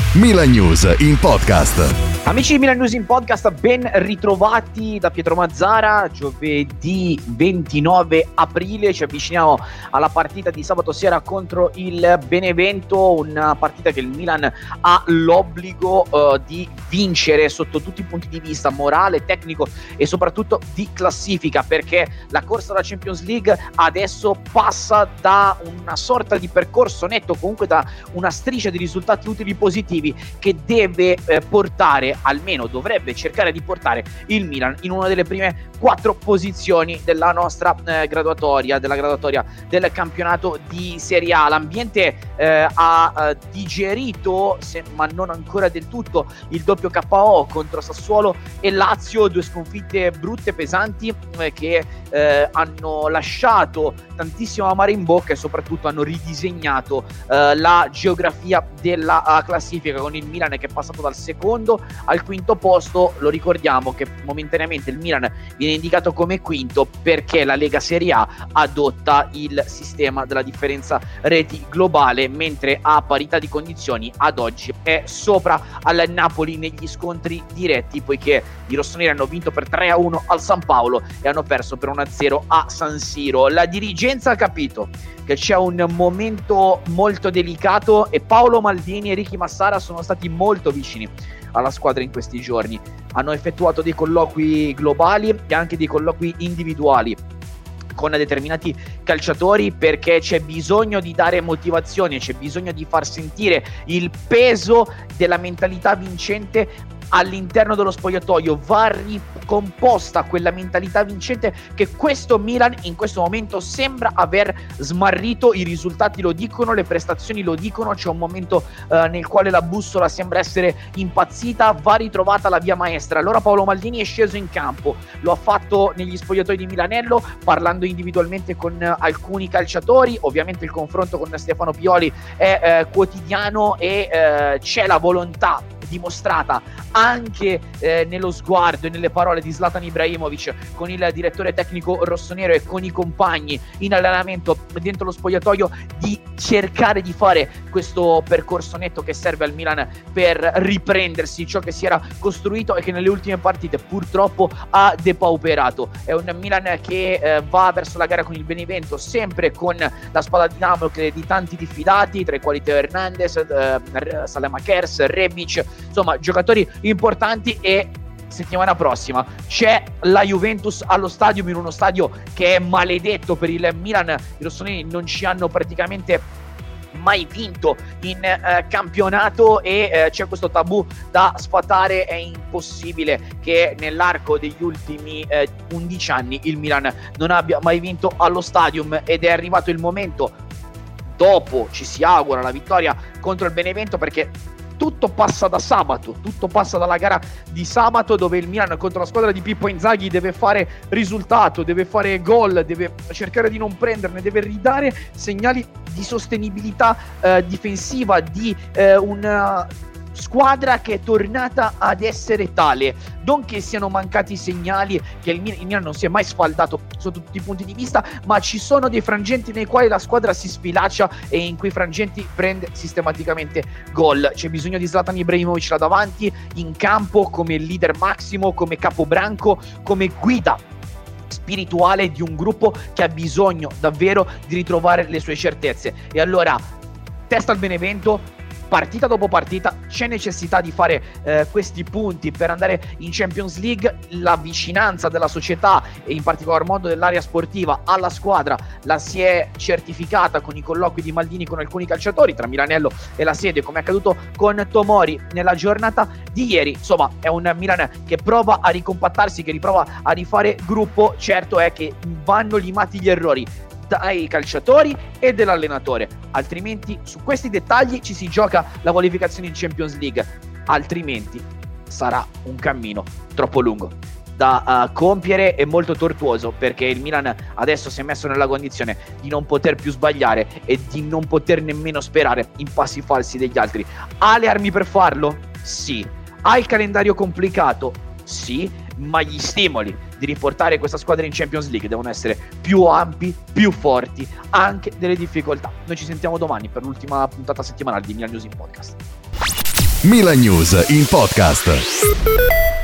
Milan News in podcast. Amici di Milan News in Podcast, ben ritrovati da Pietro Mazzara. Giovedì 29 aprile ci avviciniamo alla partita di sabato sera contro il Benevento, una partita che il Milan ha l'obbligo di vincere sotto tutti i punti di vista, morale, tecnico e soprattutto di classifica, perché la corsa alla Champions League adesso passa da una sorta di percorso netto, comunque da una striscia di risultati utili positivi che deve portare, almeno dovrebbe cercare di portare il Milan in una delle prime 4 posizioni della nostra graduatoria del campionato di Serie A. L'ambiente ha digerito, ma non ancora del tutto, il doppio KO contro Sassuolo e Lazio, 2 sconfitte brutte, pesanti, che hanno lasciato tantissimo amaro in bocca e soprattutto hanno ridisegnato la geografia della classifica, con il Milan che è passato dal secondo al quinto posto. Lo ricordiamo che momentaneamente il Milan viene indicato come quinto perché la Lega Serie A adotta il sistema della differenza reti globale, mentre a parità di condizioni ad oggi è sopra al Napoli negli scontri diretti, poiché i rossoneri hanno vinto per 3-1 al San Paolo e hanno perso per 1-0 a San Siro. La dirigenza ha capito che c'è un momento molto delicato e Paolo Maldini e Ricky Massara sono stati molto vicini alla squadra in questi giorni. Hanno effettuato dei colloqui globali e anche dei colloqui individuali con determinati calciatori, perché c'è bisogno di dare motivazione, c'è bisogno di far sentire il peso della mentalità vincente all'interno dello spogliatoio. Va ricomposta quella mentalità vincente che questo Milan in questo momento sembra aver smarrito. I risultati lo dicono, le prestazioni lo dicono, c'è un momento nel quale la bussola sembra essere impazzita, va ritrovata la via maestra. Allora Paolo Maldini è sceso in campo, lo ha fatto negli spogliatoi di Milanello, parlando individualmente con alcuni calciatori. Ovviamente il confronto con Stefano Pioli è quotidiano e c'è la volontà dimostrata anche nello sguardo e nelle parole di Zlatan Ibrahimovic con il direttore tecnico rossonero e con i compagni in allenamento dentro lo spogliatoio, di cercare di fare questo percorso netto che serve al Milan per riprendersi ciò che si era costruito e che nelle ultime partite purtroppo ha depauperato. È un Milan che va verso la gara con il Benevento sempre con la spada di Damocle di tanti diffidati, tra i quali Teo Hernandez, Saelemaekers, Rebic, insomma giocatori importanti. E settimana prossima c'è la Juventus allo Stadium, in uno stadio che è maledetto per il Milan. I rossoneri non ci hanno praticamente mai vinto in campionato e c'è questo tabù da sfatare. È impossibile che nell'arco degli ultimi 11 anni il Milan non abbia mai vinto allo Stadium, ed è arrivato il momento, dopo ci si augura la vittoria contro il Benevento, perché tutto passa da sabato, tutto passa dalla gara di sabato, dove il Milan contro la squadra di Pippo Inzaghi deve fare risultato, deve fare gol, deve cercare di non prenderne, deve ridare segnali di sostenibilità difensiva, di una squadra che è tornata ad essere tale. Non che siano mancati segnali, che il Milan non si è mai sfaldato sotto tutti i punti di vista, ma ci sono dei frangenti nei quali la squadra si sfilaccia e in quei frangenti prende sistematicamente gol. C'è bisogno di Zlatan Ibrahimovic là davanti, in campo, come leader massimo, come capobranco, come guida spirituale di un gruppo che ha bisogno davvero di ritrovare le sue certezze. E allora, testa al Benevento, partita dopo partita, c'è necessità di fare questi punti per andare in Champions League. La vicinanza della società e in particolar modo dell'area sportiva alla squadra la si è certificata con i colloqui di Maldini con alcuni calciatori, tra Milanello e la sede, come è accaduto con Tomori nella giornata di ieri. Insomma, è un Milan che prova a ricompattarsi, che riprova a rifare gruppo. Certo è che vanno limati gli errori dai calciatori e dell'allenatore, altrimenti su questi dettagli ci si gioca la qualificazione in Champions League, altrimenti sarà un cammino troppo lungo da compiere e molto tortuoso, perché il Milan adesso si è messo nella condizione di non poter più sbagliare e di non poter nemmeno sperare in passi falsi degli altri. Ha le armi per farlo? Sì. Ha il calendario complicato? Sì, ma gli stimoli di riportare questa squadra in Champions League devono essere più ampi, più forti, anche delle difficoltà. Noi ci sentiamo domani per l'ultima puntata settimanale di Milan News in Podcast. Milan News in podcast.